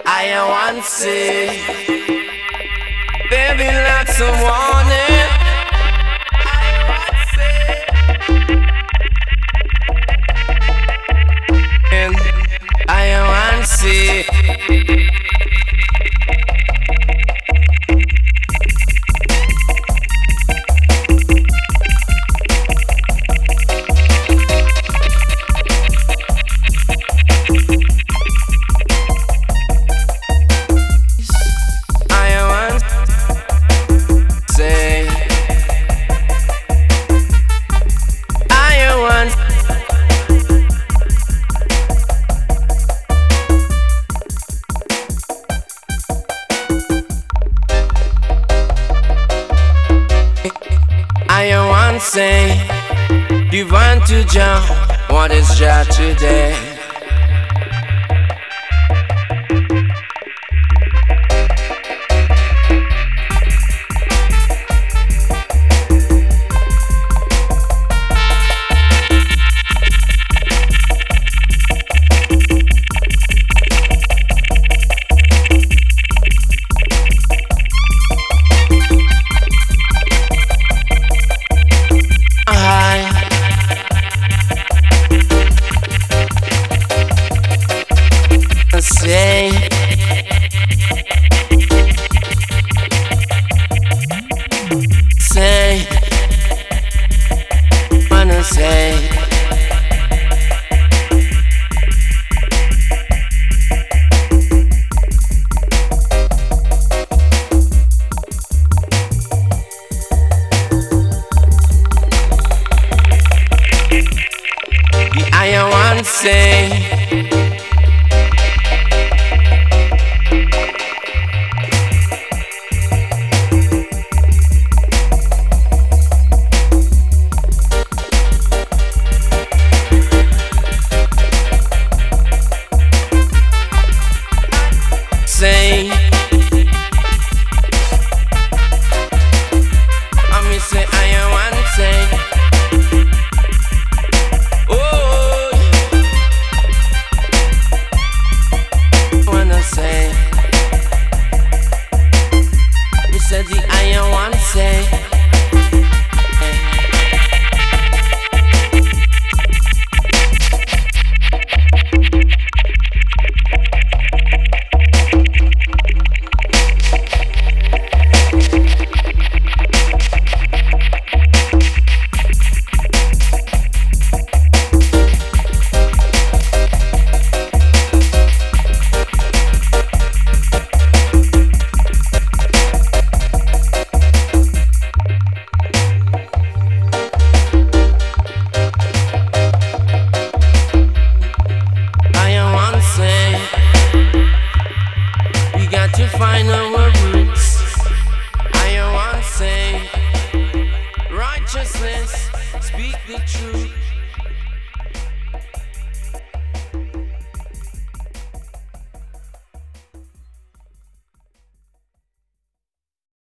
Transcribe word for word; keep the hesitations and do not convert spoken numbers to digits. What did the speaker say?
I am one say, baby, lots of warning. I am one say, and I am one say. I am one say, you want to jump, what is Jah today? Say, say, wanna say. I am one say. Say, I me say I am one say. Oh, wanna say. Me say the I am one say. To find our roots, I want to say righteousness, speak the truth.